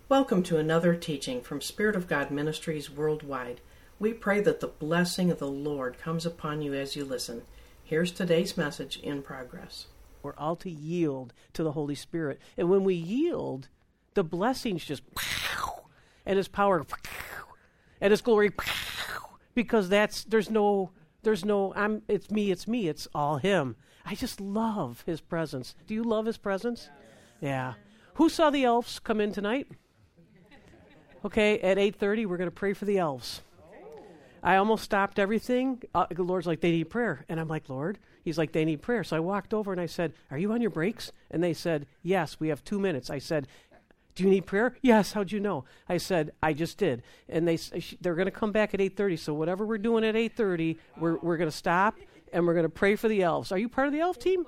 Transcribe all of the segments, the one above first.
Welcome to another teaching from Spirit of God Ministries Worldwide. We pray that the blessing of the Lord comes upon you as you listen. Here's today's message in progress. We're all to yield to the Holy Spirit. And when we yield, the blessings just, and His power, and His glory, because it's me, it's all Him. I just love His presence. Do you love His presence? Yeah. Who saw the elves come in tonight? Okay, at 8:30, we're going to pray for the elves. I almost stopped everything. The Lord's like, they need prayer. And I'm like, Lord? He's like, they need prayer. So I walked over and I said, are you on your breaks? And they said, yes, we have 2 minutes. I said, do you need prayer? Yes, how'd you know? I said, I just did. And they're going to come back at 8:30. So whatever we're doing at 8:30, we're going to stop and we're going to pray for the elves. Are you part of the elf team?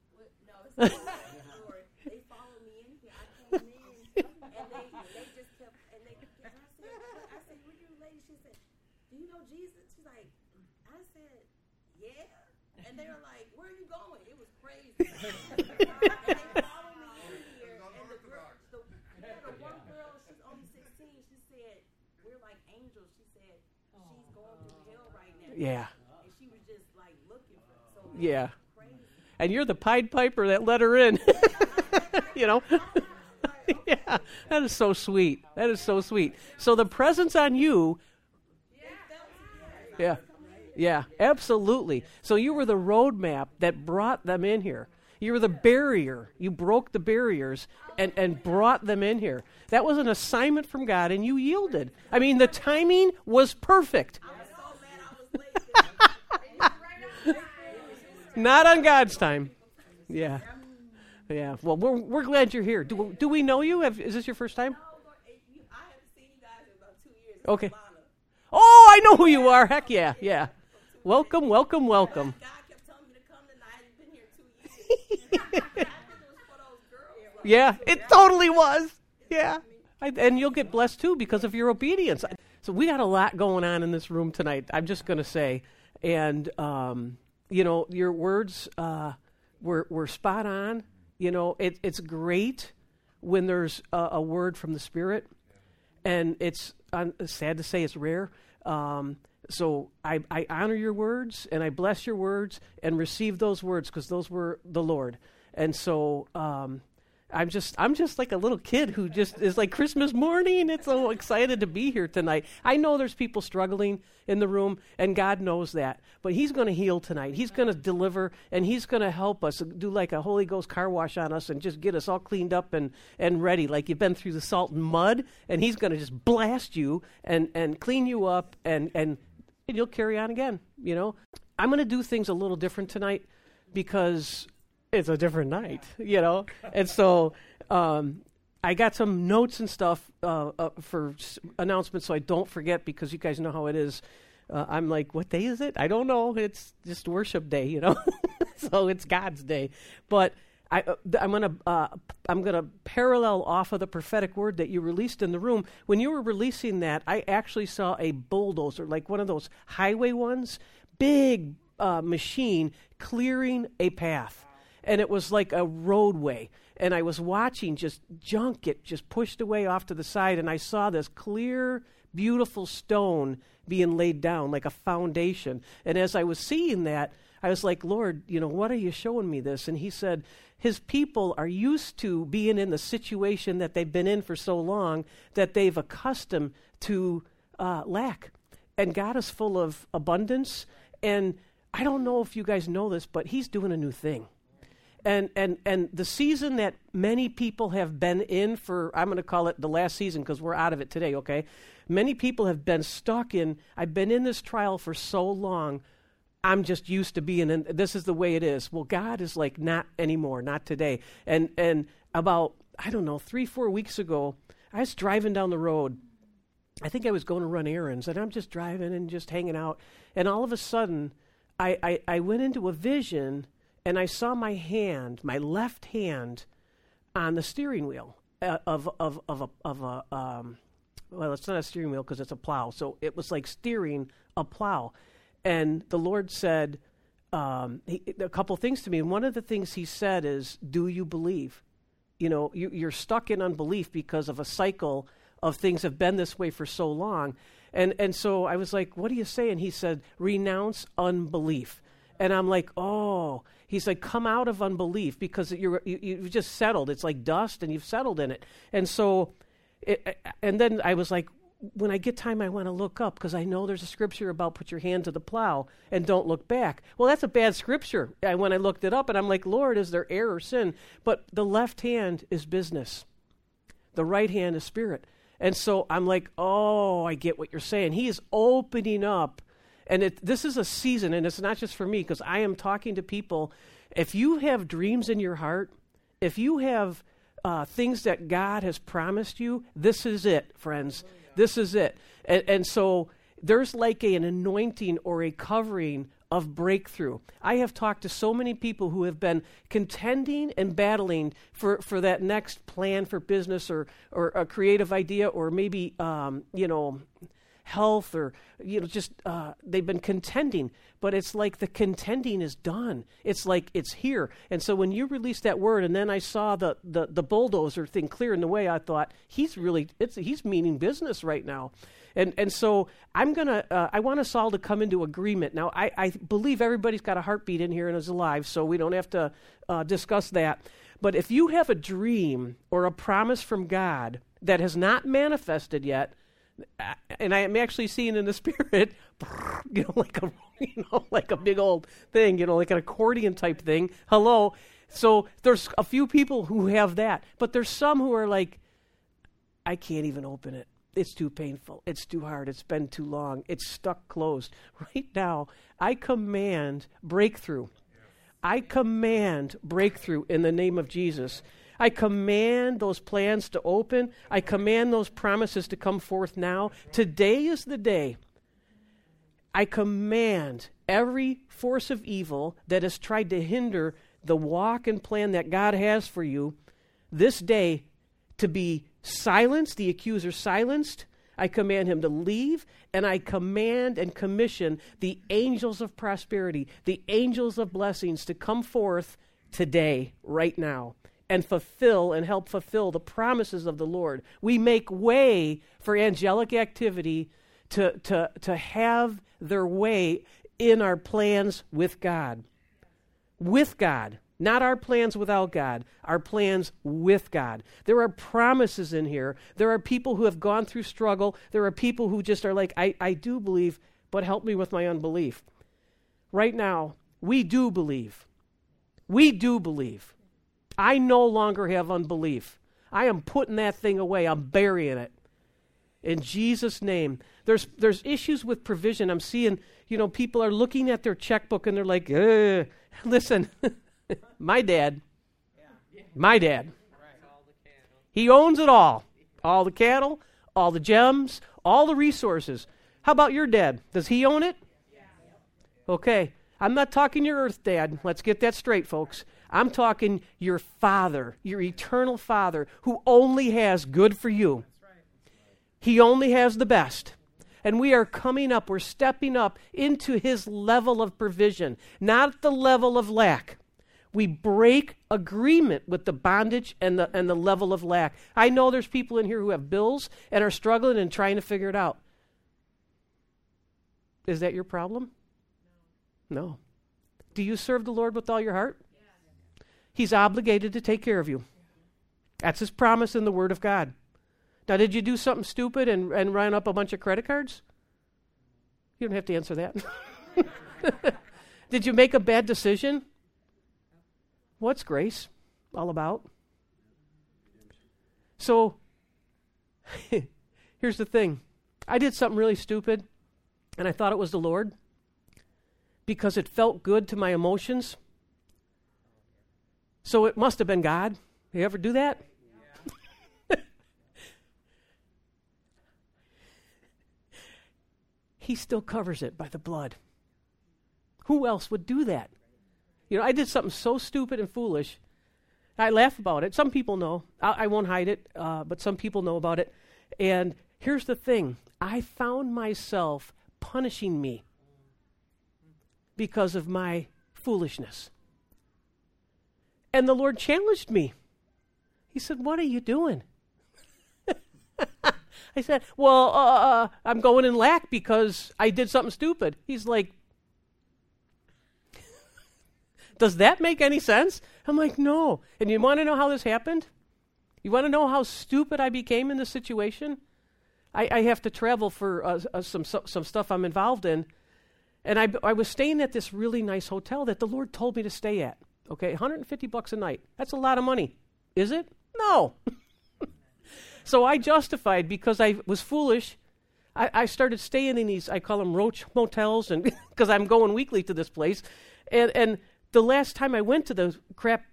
And they were like, where are you going? It was crazy. And they followed me in here. And the one girl, she's only 16, she said, we're like angels. She said, she's going through hell right now. Yeah. And she was just like looking for it. So yeah. Crazy. And you're the Pied Piper that let her in. You know? Yeah. That is so sweet. That is so sweet. So the presence on you. Yeah. Yeah, absolutely. So you were the roadmap that brought them in here. You were the barrier. You broke the barriers and brought them in here. That was an assignment from God, and you yielded. I mean, the timing was perfect. Not on God's time. Yeah. Yeah. Well, we're glad you're here. Do we know you? Is this your first time? I haven't seen you guys in about 2 years. Okay. Oh, I know who you are. Heck yeah. Yeah. Welcome, welcome, welcome. God kept telling me to come tonight. I've been here 2 years. I think it was for those girls. Yeah, it totally was. Yeah. And you'll get blessed too because of your obedience. So we got a lot going on in this room tonight, I'm just going to say. And, your words were spot on. You know, it's great when there's a word from the Spirit. And it's sad to say it's rare. So I honor your words, and I bless your words, and receive those words because those were the Lord. And so I'm just like a little kid who just is like Christmas morning. It's so excited to be here tonight. I know there's people struggling in the room, and God knows that. But He's going to heal tonight. He's going to deliver, and He's going to help us do like a Holy Ghost car wash on us and just get us all cleaned up and ready, like you've been through the salt and mud, and He's going to just blast you and clean you up, and you'll carry on again, you know. I'm going to do things a little different tonight because it's a different night, you know. And so I got some notes and stuff for announcements so I don't forget because you guys know how it is. I'm like, what day is it? I don't know. It's just worship day, you know. So it's God's day. But I'm gonna parallel off of the prophetic word that you released in the room. When you were releasing that, I actually saw a bulldozer, like one of those highway ones, big machine clearing a path, and it was like a roadway. And I was watching just junk get just pushed away off to the side, and I saw this clear, beautiful stone being laid down like a foundation. And as I was seeing that, I was like, Lord, you know, what are you showing me this? And He said, His people are used to being in the situation that they've been in for so long that they've accustomed to lack. And God is full of abundance. And I don't know if you guys know this, but He's doing a new thing. And the season that many people have been in for, I'm going to call it the last season because we're out of it today, okay? Many people have been stuck in, I've been in this trial for so long, I'm just used to being in, this is the way it is. Well, God is like, not anymore, not today. And about, 3-4 weeks ago, I was driving down the road. I think I was going to run errands, and I'm just driving and just hanging out. And all of a sudden, I went into a vision, and I saw my hand, my left hand, on the steering wheel of a well, it's not a steering wheel because it's a plow. So it was like steering a plow. And the Lord said a couple things to me. And one of the things He said is, do you believe? you're stuck in unbelief because of a cycle of things have been this way for so long. And so I was like, what do you say? And he said, renounce unbelief. And I'm like, oh. He's like, come out of unbelief because you've just settled. It's like dust and you've settled in it. And so, and then I was like, when I get time, I want to look up because I know there's a scripture about put your hand to the plow and don't look back. Well, that's a bad scripture. When I looked it up, and I'm like, Lord, is there error or sin? But the left hand is business. The right hand is spirit. And so I'm like, oh, I get what you're saying. He is opening up. And this is a season, and it's not just for me, because I am talking to people. If you have dreams in your heart, if you have things that God has promised you, this is it, friends. This is it. And so there's like an anointing or a covering of breakthrough. I have talked to so many people who have been contending and battling for that next plan for business or a creative idea or maybe, health or, just they've been contending. But it's like the contending is done. It's like it's here. And so when you released that word and then I saw the bulldozer thing clearing the way, I thought, he's meaning business right now. And so I want us all to come into agreement. Now, I believe everybody's got a heartbeat in here and is alive, so we don't have to discuss that. But if you have a dream or a promise from God that has not manifested yet, and I am actually seeing in the spirit, like a big old thing, like an accordion type thing. Hello. So there's a few people who have that, but there's some who are like, I can't even open it. It's too painful. It's too hard. It's been too long. It's stuck closed. Right now, I command breakthrough. I command breakthrough in the name of Jesus. I command those plans to open. I command those promises to come forth now. Today is the day. I command every force of evil that has tried to hinder the walk and plan that God has for you this day to be silenced, the accuser silenced. I command him to leave, and I command and commission the angels of prosperity, the angels of blessings to come forth today, right now, and fulfill and help fulfill the promises of the Lord. We make way for angelic activity to have their way in our plans with God. With God. Not our plans without God, our plans with God. There are promises in here. There are people who have gone through struggle. There are people who just are like, I do believe, but help me with my unbelief. Right now, we do believe. We do believe. I no longer have unbelief. I am putting that thing away. I'm burying it. In Jesus' name. There's issues with provision. I'm seeing, people are looking at their checkbook and they're like, listen. My dad, he owns it all the cattle, all the gems, all the resources. How about your dad? Does he own it? Okay, I'm not talking your earth dad. Let's get that straight, folks. I'm talking your father, your eternal father, who only has good for you. He only has the best. And we are coming up, we're stepping up into his level of provision, not the level of lack. We break agreement with the bondage and the level of lack. I know there's people in here who have bills and are struggling and trying to figure it out. Is that your problem? No. Do you serve the Lord with all your heart? Yes. He's obligated to take care of you. That's his promise in the Word of God. Now, did you do something stupid and run up a bunch of credit cards? You don't have to answer that. Did you make a bad decision? What's grace all about? So, here's the thing. I did something really stupid, and I thought it was the Lord because it felt good to my emotions. So it must have been God. You ever do that? Yeah. He still covers it by the blood. Who else would do that? I did something so stupid and foolish. I laugh about it. Some people know. I won't hide it, but some people know about it. And here's the thing. I found myself punishing me because of my foolishness. And the Lord challenged me. He said, what are you doing? I said, well, I'm going in lack because I did something stupid. He's like, does that make any sense? I'm like, no. And you want to know how this happened? You want to know how stupid I became in this situation? I have to travel for some stuff I'm involved in. And I was staying at this really nice hotel that the Lord told me to stay at. Okay, $150 a night. That's a lot of money. Is it? No. So I justified because I was foolish. I started staying in these, I call them roach motels, and because I'm going weekly to this place. And the last time I went to the crack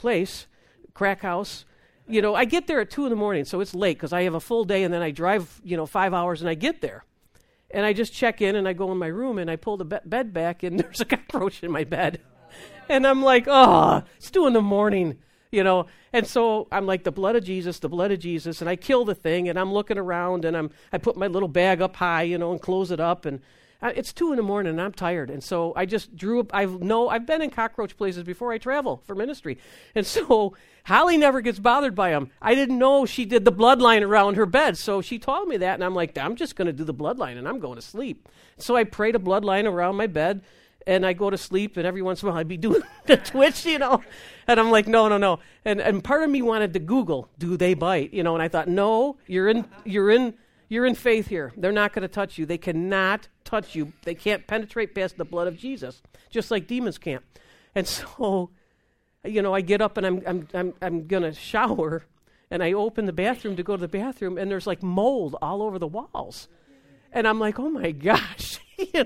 house, I get there at 2 a.m, so it's late because I have a full day, and then I drive, 5 hours, and I get there. And I just check in, and I go in my room, and I pull the bed back, and there's a cockroach in my bed. And I'm like, it's 2 a.m, And so I'm like, the blood of Jesus, and I kill the thing, and I'm looking around, and I put my little bag up high, and close it up, and it's 2 a.m, and I'm tired. And so I just drew up, I've been in cockroach places before I travel for ministry. And so Holly never gets bothered by them. I didn't know she did the bloodline around her bed. So she told me that, and I'm like, I'm just going to do the bloodline, and I'm going to sleep. So I prayed a bloodline around my bed, and I go to sleep, and every once in a while I'd be doing the twitch, and I'm like, no. And part of me wanted to Google, do they bite? And I thought, no, you're in faith here. They're not going to touch you. They cannot touch you. They can't penetrate past the blood of Jesus, just like demons can't. And so, I get up and I'm going to shower, and I open the bathroom to go to the bathroom, and there's like mold all over the walls. And I'm like, oh my gosh,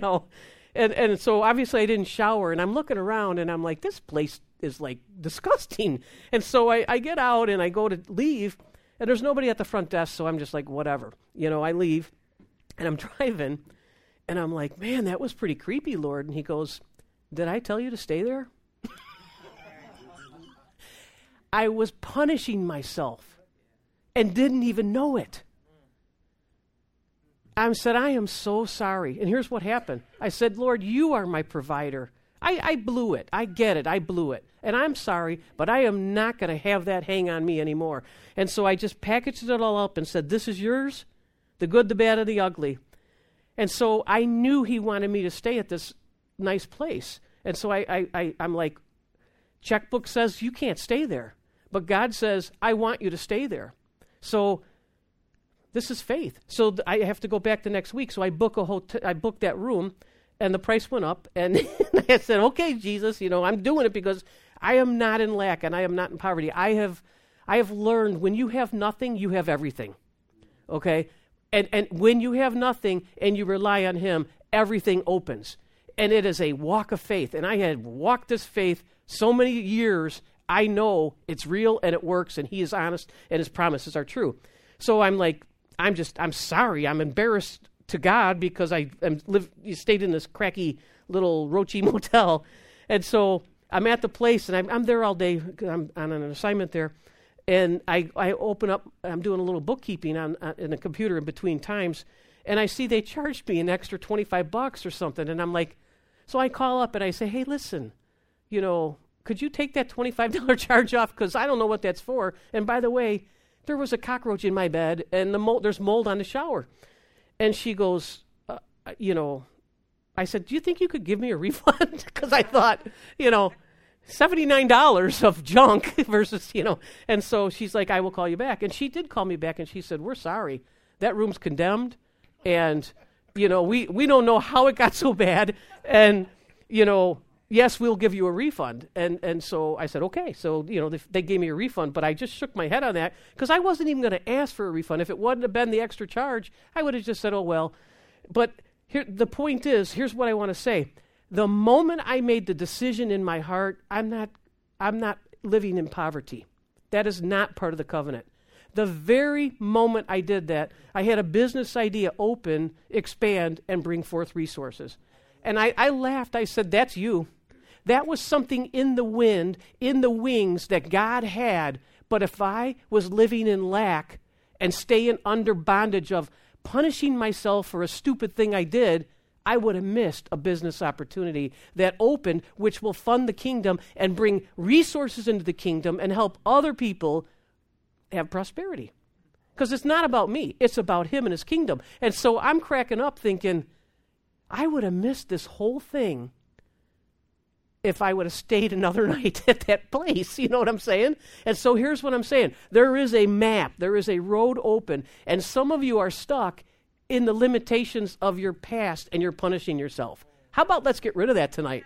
And so obviously I didn't shower, and I'm looking around, and I'm like, this place is like disgusting. And so I get out, and I go to leave, and there's nobody at the front desk, so I'm just like, whatever. I leave, and I'm driving, and I'm like, man, that was pretty creepy, Lord. And he goes, did I tell you to stay there? I was punishing myself and didn't even know it. I said, I am so sorry. And here's what happened. I said, Lord, you are my provider. I blew it. I get it. I blew it. And I'm sorry, but I am not going to have that hang on me anymore. And so I just packaged it all up and said, this is yours, the good, the bad, and the ugly. And so I knew he wanted me to stay at this nice place. And so I'm like, checkbook says you can't stay there. But God says, I want you to stay there. So this is faith. So I have to go back the next week. So I book I booked that room, and the price went up. And I said, okay, Jesus, I'm doing it because I am not in lack and I am not in poverty. I have learned when you have nothing, you have everything. Okay? And when you have nothing and you rely on him, everything opens. And it is a walk of faith. And I had walked this faith so many years, I know it's real and it works, and he is honest and his promises are true. So I'm like, I'm sorry. I'm embarrassed to God because you stayed in this cracky little roachy motel. And so I'm at the place, and I'm there all day. I'm on an assignment there. And I open up, I'm doing a little bookkeeping in the computer in between times, and I see they charged me an extra $25 or something. And I'm like, so I call up and I say, hey, listen, could you take that $25 charge off? Because I don't know what that's for. And by the way, there was a cockroach in my bed, and there's mold on the shower. And she goes, I said, do you think you could give me a refund? Because I thought, $79 of junk versus, And so she's like, I will call you back. And she did call me back, and she said, we're sorry. That room's condemned, and, we don't know how it got so bad. And, yes, we'll give you a refund. And so I said, okay. So, they gave me a refund, but I just shook my head on that because I wasn't even going to ask for a refund. If it wouldn't have been the extra charge, I would have just said, oh, well. But here, the point is, here's what I want to say. The moment I made the decision in my heart, I'm not living in poverty. That is not part of the covenant. The very moment I did that, I had a business idea open, expand, and bring forth resources. And I laughed. I said, that's you. That was something in the wind, in the wings that God had. But if I was living in lack and staying under bondage of punishing myself for a stupid thing I did, I would have missed a business opportunity that opened, which will fund the kingdom and bring resources into the kingdom and help other people have prosperity. Because it's not about me. It's about him and his kingdom. And so I'm cracking up thinking, I would have missed this whole thing if I would have stayed another night at that place. You know what I'm saying? And so here's what I'm saying. There is a map. There is a road open. And some of you are stuck in the limitations of your past and you're punishing yourself. How about let's get rid of that tonight?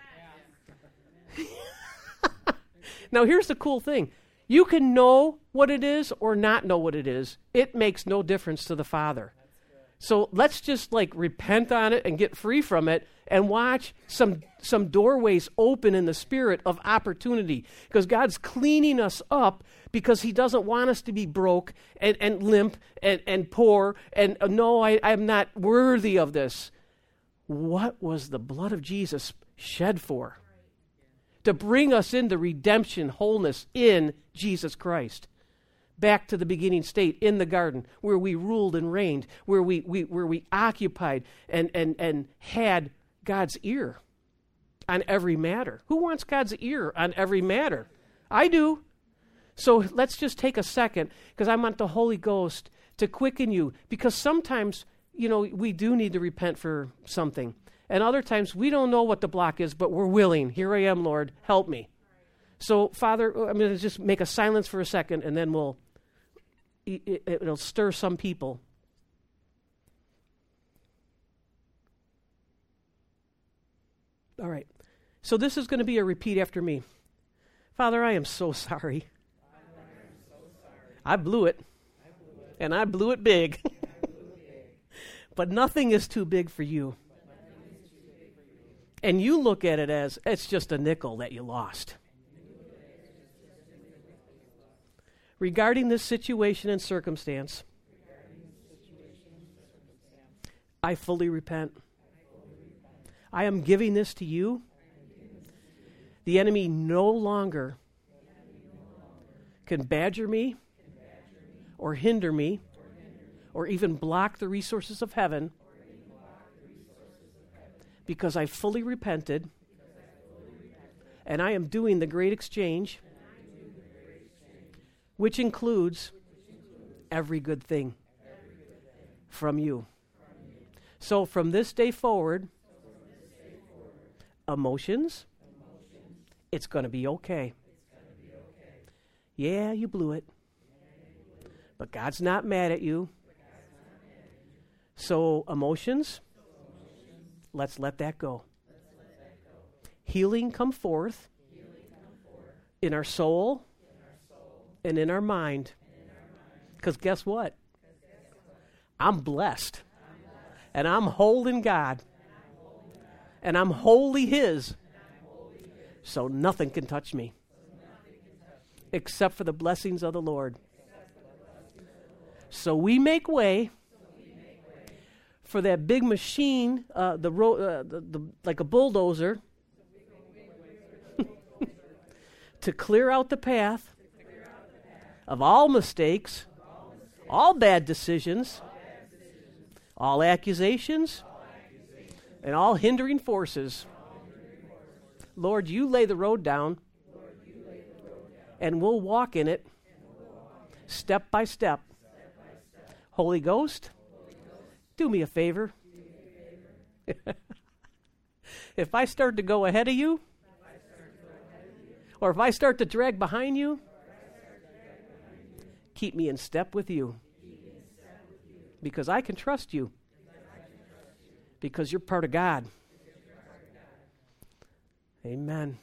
Now, here's the cool thing. You can know what it is or not know what it is. It makes no difference to the Father. So let's just repent on it and get free from it and watch some doorways open in the spirit of opportunity. Because God's cleaning us up because he doesn't want us to be broke and limp and poor and no, I'm not worthy of this. What was the blood of Jesus shed for? To bring us into redemption, wholeness in Jesus Christ. Back to the beginning state in the garden where we ruled and reigned, where we occupied and had God's ear on every matter. Who wants God's ear on every matter? I do. So let's just take a second, because I want the Holy Ghost to quicken you, because sometimes, we do need to repent for something. And other times we don't know what the block is, but we're willing. Here I am, Lord, help me. So, Father, I'm going to just make a silence for a second, and then it'll stir some people. All right. So this is going to be a repeat after me. Father, I am so sorry. I blew it. And I blew it big. But nothing is too big for you. And you look at it as, it's just a nickel that you lost. Regarding this situation and circumstance, I fully repent. I am giving this to you. The enemy no longer can badger me or hinder me or even block the resources of heaven, because I fully repented and I am doing the great exchange, which includes every good thing from you. So from this day forward, emotions, it's going to be okay. Yeah, you blew it. But God's not mad at you. So emotions, let's let that go. Healing come forth in our soul and in our mind. Because guess what? I'm blessed. And I'm holding God. And I'm wholly His. So nothing can touch me. Except for the blessings of the Lord. So we make way for that big machine, like a bulldozer, to clear out the path of all mistakes, all bad decisions, all accusations, and all hindering forces. Lord, you lay the road down, and we'll walk in it step by step. Holy Ghost, do me a favor. If I start to go ahead of you, or if I start to drag behind you, keep me in step with you. Because I can trust you. Because you're part of God. Amen.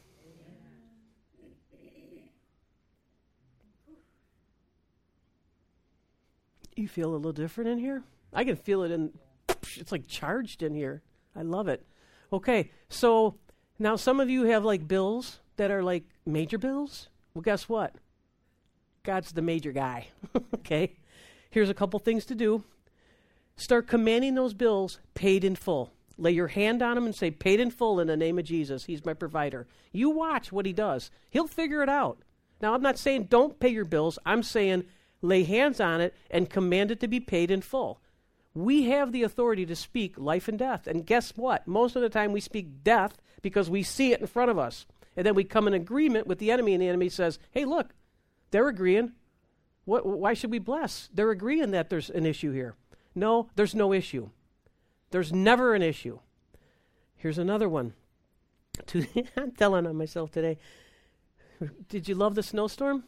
You feel a little different in here? I can feel it it's like charged in here. I love it. Okay, so now some of you have bills that are major bills. Well, guess what? God's the major guy. Okay? Here's a couple things to do. Start commanding those bills paid in full. Lay your hand on them and say, paid in full in the name of Jesus. He's my provider. You watch what He does. He'll figure it out. Now, I'm not saying don't pay your bills. I'm saying lay hands on it and command it to be paid in full. We have the authority to speak life and death. And guess what? Most of the time we speak death because we see it in front of us. And then we come in agreement with the enemy, and the enemy says, hey, look, they're agreeing. Why should we bless? They're agreeing that there's an issue here. No, there's no issue. There's never an issue. Here's another one. I'm telling on myself today. Did you love the snowstorm?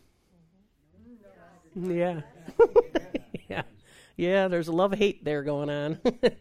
Yeah. Yeah, there's a love-hate there going on.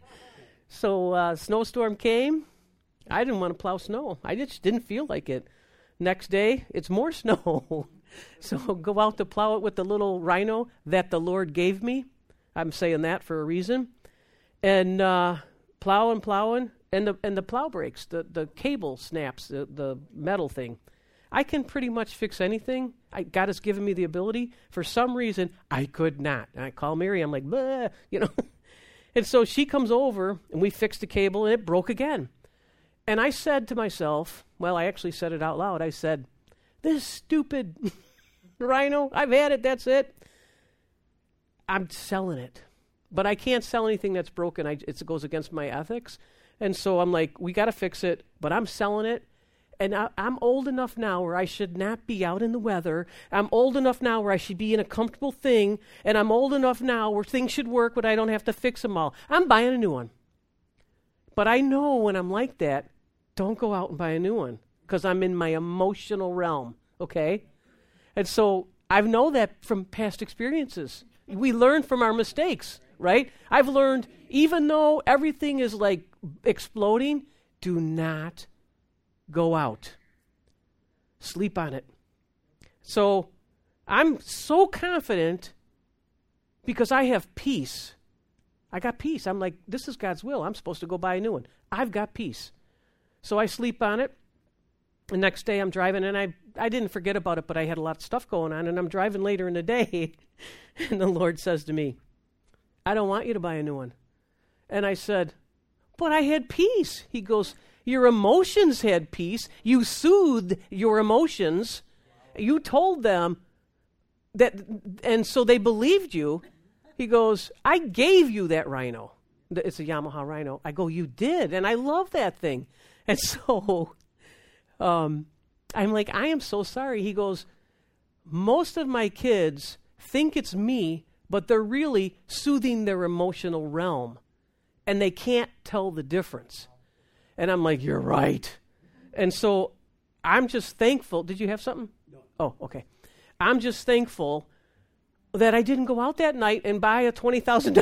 So snowstorm came. I didn't want to plow snow. I just didn't feel like it. Next day, it's more snow. So go out to plow it with the little rhino that the Lord gave me. I'm saying that for a reason. And plowing, and the plow breaks. The cable snaps, the metal thing. I can pretty much fix anything. God has given me the ability. For some reason, I could not. And I call Mary. I'm like, bleh, And so she comes over, and we fixed the cable, and it broke again. And I said to myself, well, I actually said it out loud. I said, this stupid rhino, I've had it, that's it. I'm selling it. But I can't sell anything that's broken. It goes against my ethics. And so I'm like, we got to fix it, but I'm selling it. And I'm old enough now where I should not be out in the weather. I'm old enough now where I should be in a comfortable thing. And I'm old enough now where things should work, but I don't have to fix them all. I'm buying a new one. But I know when I'm like that, don't go out and buy a new one because I'm in my emotional realm, okay? And so I know that from past experiences. We learn from our mistakes, right? I've learned even though everything is like exploding, do not go out. Sleep on it. So I'm so confident because I have peace. I got peace. I'm like, this is God's will. I'm supposed to go buy a new one. I've got peace. So I sleep on it. The next day I'm driving, and I didn't forget about it, but I had a lot of stuff going on, and I'm driving later in the day, and the Lord says to me, I don't want you to buy a new one. And I said, but I had peace. He goes, your emotions had peace. You soothed your emotions. You told them that, and so they believed you. He goes, I gave you that rhino. It's a Yamaha Rhino. I go, you did, and I love that thing. And so I'm like, I am so sorry. He goes, most of my kids think it's me, but they're really soothing their emotional realm, and they can't tell the difference. And I'm like, you're right. And so I'm just thankful. Did you have something? No. Oh, okay. I'm just thankful that I didn't go out that night and buy a $20,000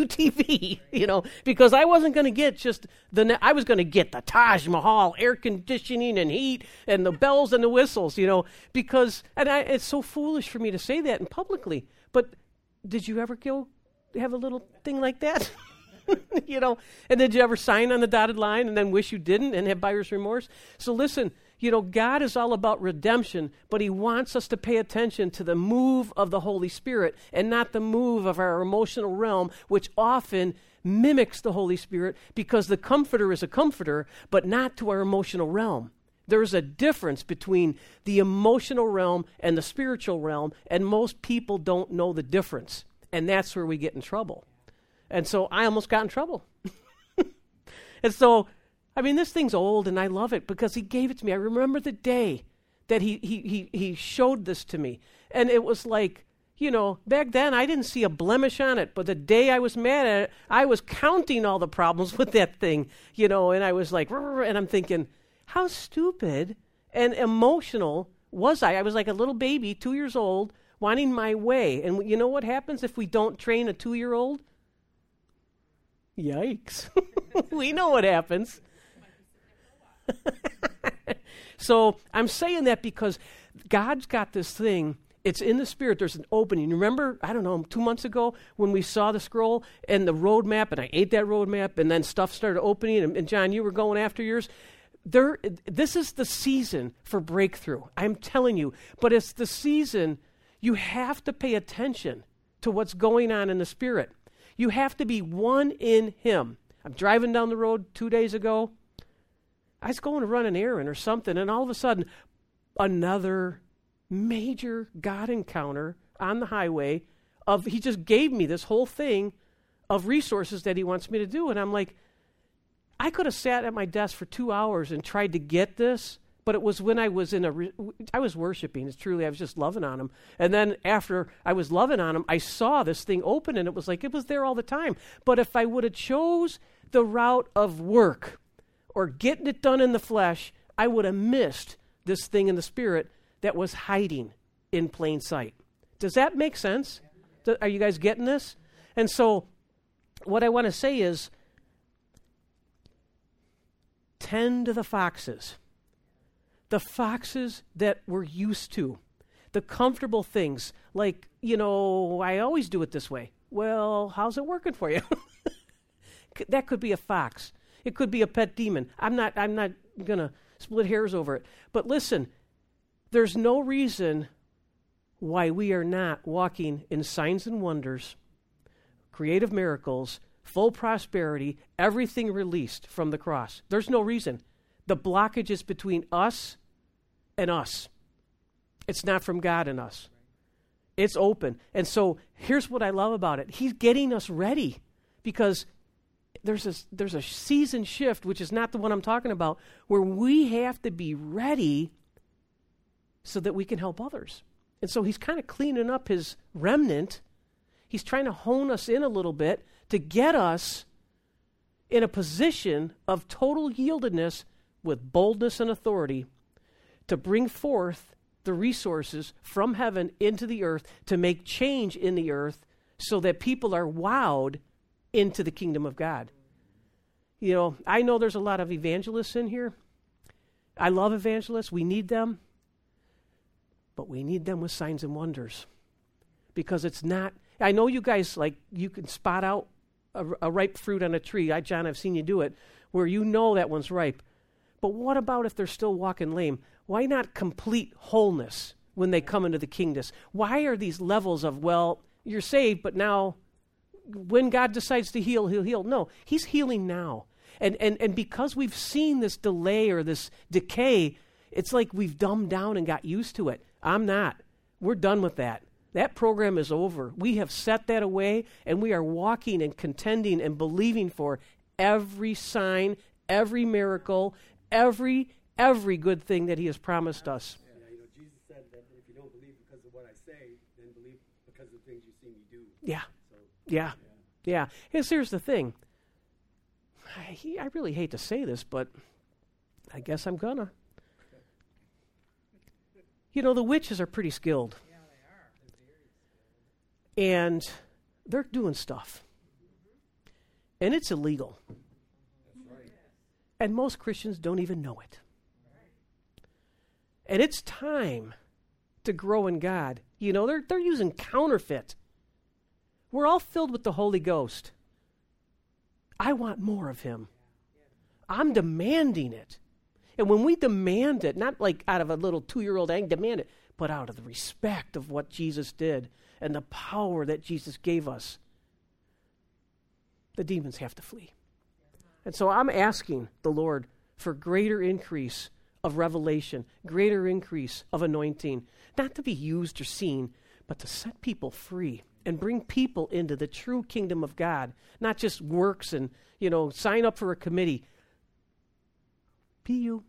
UTV, because I wasn't going to get just I was going to get the Taj Mahal air conditioning and heat and the bells and the whistles, because, it's so foolish for me to say that publicly, but did you ever go have a little thing like that? And did you ever sign on the dotted line and then wish you didn't and have buyer's remorse? So listen, God is all about redemption, but he wants us to pay attention to the move of the Holy Spirit and not the move of our emotional realm, which often mimics the Holy Spirit because the Comforter is a comforter, but not to our emotional realm. There's a difference between the emotional realm and the spiritual realm, and most people don't know the difference, and that's where we get in trouble. And so I almost got in trouble. And so, this thing's old, and I love it because he gave it to me. I remember the day that he showed this to me. And it was like, back then I didn't see a blemish on it. But the day I was mad at it, I was counting all the problems with that thing, and I was like, and I'm thinking, how stupid and emotional was I? I was like a little baby, 2 years old, wanting my way. And you know what happens if we don't train a 2-year-old? Yikes. We know what happens. So I'm saying that because God's got this thing. It's in the Spirit. There's an opening. Remember, 2 months ago when we saw the scroll and the roadmap, and I ate that roadmap, and then stuff started opening, and John, you were going after yours. This is the season for breakthrough. I'm telling you. But it's the season you have to pay attention to what's going on in the Spirit. You have to be one in him. I'm driving down the road 2 days ago. I was going to run an errand or something, and all of a sudden, another major God encounter on the highway he just gave me this whole thing of resources that he wants me to do. And I'm like, I could have sat at my desk for 2 hours and tried to get this, But it was when I was I was worshiping. It's truly, I was just loving on him. And then after I was loving on him, I saw this thing open, and it was like it was there all the time. But if I would have chose the route of work or getting it done in the flesh, I would have missed this thing in the spirit that was hiding in plain sight. Does that make sense? Are you guys getting this? And so what I want to say is, tend to the foxes that we're used to, the comfortable things, like, I always do it this way. Well, how's it working for you? That could be a fox. It could be a pet demon. I'm not going to split hairs over it. But listen, there's no reason why we are not walking in signs and wonders, creative miracles, full prosperity, everything released from the cross. There's no reason. The blockage is between us and us. It's not from God and us. It's open. And so here's what I love about it. He's getting us ready, because there's a season shift, which is not the one I'm talking about, where we have to be ready so that we can help others. And so he's kind of cleaning up his remnant. He's trying to hone us in a little bit to get us in a position of total yieldedness with boldness and authority to bring forth the resources from heaven into the earth, to make change in the earth so that people are wowed into the kingdom of God. I know there's a lot of evangelists in here. I love evangelists. We need them. But we need them with signs and wonders. Because it's not, I know you guys, you can spot out a ripe fruit on a tree. John, I've seen you do it, where that one's ripe. But what about if they're still walking lame? Why not complete wholeness when they come into the kingdom? Why are these levels of, you're saved, but now when God decides to heal, he'll heal? No, he's healing now. And because we've seen this delay or this decay, it's like we've dumbed down and got used to it. I'm not. We're done with that. That program is over. We have set that away, and we are walking and contending and believing for every sign, every miracle, every good thing that he has promised us. Yeah, Jesus said that if you don't believe because of what I say, then believe because of the things you see me do. Yeah. So, yeah. Here's the thing. I really hate to say this, but I guess I'm gonna. The witches are pretty skilled. Yeah, they are. And they're doing stuff. And it's illegal. That's right. And most Christians don't even know it. And it's time to grow in God. They're using counterfeit. We're all filled with the Holy Ghost. I want more of him. I'm demanding it. And when we demand it, not like out of a little 2-year-old, I demand it, but out of the respect of what Jesus did and the power that Jesus gave us, the demons have to flee. And so I'm asking the Lord for greater increase of revelation, greater increase of anointing, not to be used or seen, but to set people free and bring people into the true kingdom of God, not just works and, sign up for a committee. Be you.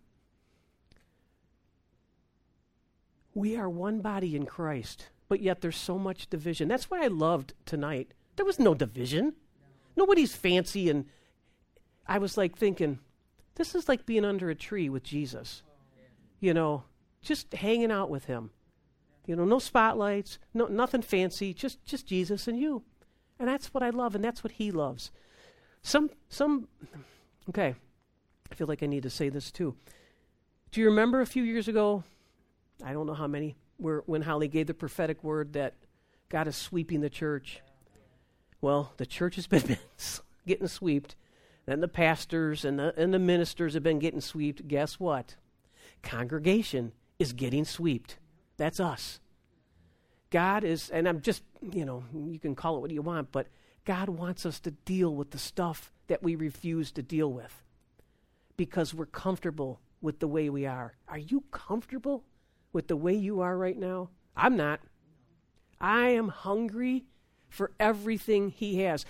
We are one body in Christ, but yet there's so much division. That's why I loved tonight. There was no division. Nobody's fancy, and I was thinking, this is like being under a tree with Jesus. Just hanging out with him. No spotlights, nothing fancy, just Jesus and you. And that's what I love, and that's what he loves. Okay, I feel like I need to say this too. Do you remember a few years ago, I don't know how many, when Holly gave the prophetic word that God is sweeping the church? Well, the church has been getting swept. Then the pastors and the ministers have been getting swept. Guess what? Congregation is getting swept. That's us. God is, and I'm just, you can call it what you want, but God wants us to deal with the stuff that we refuse to deal with because we're comfortable with the way we are. Are you comfortable with the way you are right now? I'm not. I am hungry for everything he has.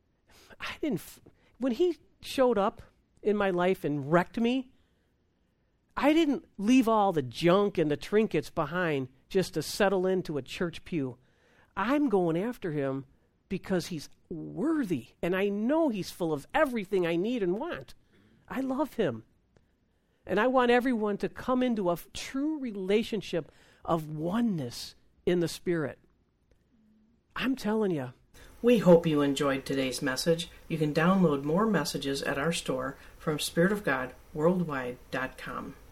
when he showed up in my life and wrecked me, I didn't leave all the junk and the trinkets behind just to settle into a church pew. I'm going after him because he's worthy, and I know he's full of everything I need and want. I love him. And I want everyone to come into a true relationship of oneness in the Spirit. I'm telling you. We hope you enjoyed today's message. You can download more messages at our store from spiritofgodworldwide.com.